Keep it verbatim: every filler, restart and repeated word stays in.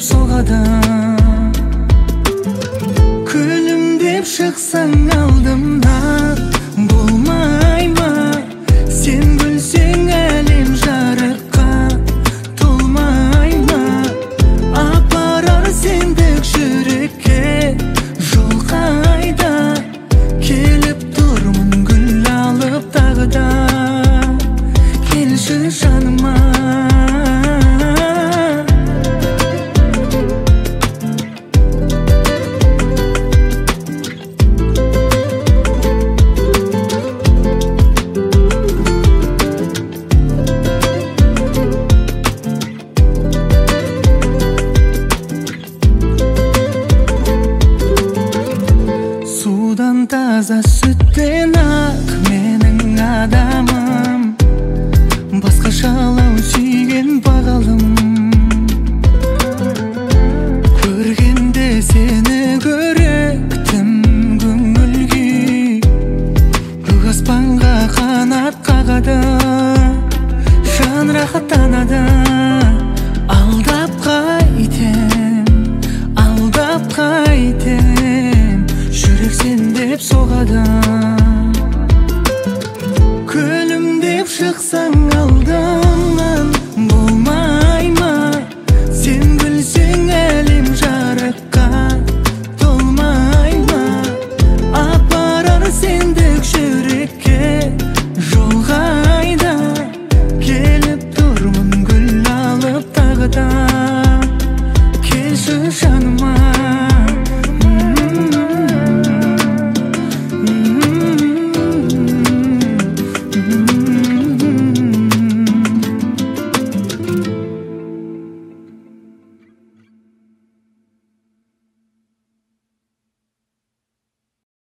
соғады. Күнім деп шықсаң алдымда, болмай ма? Сен күлсең әлем жарыққа толмай ма? Апарар сендік жүрекке жол қайда? Келіп тұрмын гүл алып тағы да, келші жаныма. Судан таза сүттен ақ менің адамым, басқашалау сүйген бағалым. Көргенде сені көріктім көңіл күй, көк аспанға қанат қағады, жан рахаттанады. Алдап қайтем, алдап қайтем, жүрек сен деп соғады. Күнім деп шықса